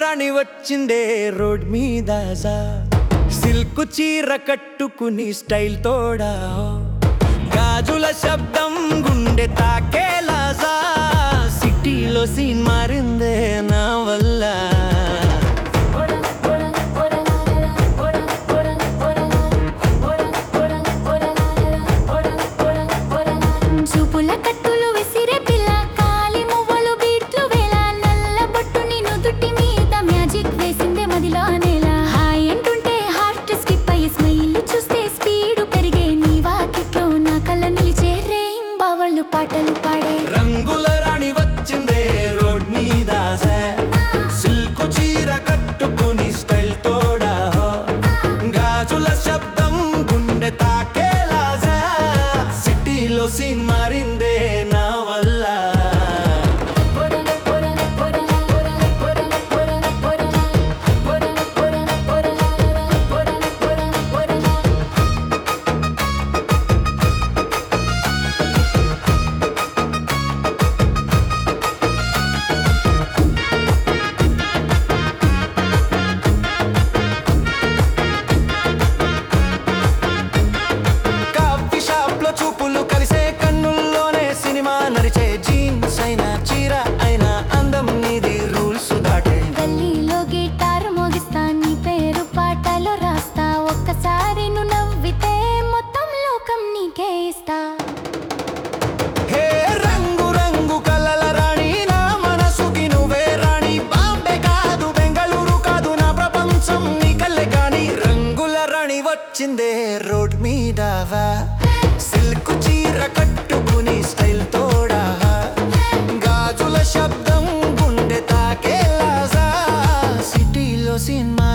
రాణి వచ్చిందే రోడ్ మీద సిల్క్ చీర కట్టుకుని స్టైల్ తోడా గాజుల శబ్దం గుండె తాకేలా సిటీలో సీన్ మారిందే నా వల్ల చూపుల కట్టులు విసిరే పిల్ల కాలి మువ్వలు బీట్లు వేళ నల్ల బొట్టుని నుదుటి మీద మ్యాజిక్ వేసిందే మదిలో నేల హాయ్ అంటుంటే హార్ట్ స్కిప్ అయ్యి స్మైల్ చూస్తే స్పీడ్ పెరిగే నీ వాకిట్లో నా కళ్ళ నిలిచే రేం బావళ్ళు పాటలు పాడే రంగుల రాణి వచ్చిందే రోడ్ మీద సిల్క్ చీర కట్టుకుని స్టైల్ తోడా గాజుల శబ్దం గుండె తాకేలా సిటీలో సీన్ మారిందే నా వల్ల చూపులు కలిసే కన్నుల్లోనే సినిమా నడిచే జీన్స్ అయినా చీర అయినా అందం నీది రూల్స్ దాటే గల్లీలో గిటార్ మోగిస్తా నీ పేరు పాటలో రాస్తా ఒక్కసారి నువ్వు నవ్వితే మొత్తం లోకం నీకే ఇస్తా హే రంగు రంగు కలల రాణి నా మనసుకి నువ్వే రాణి బాంబే కాదు బెంగళూరు కాదు నా ప్రపంచం నీ కళ్ళే కాని రంగుల రాణి వచ్చిందే రోడ్ మీద సిల్క్ చీర కట్టుకుని స్టైల్ తోడా గాజుల శబ్దం గుండె తాకేలా సిటీలో సినిమా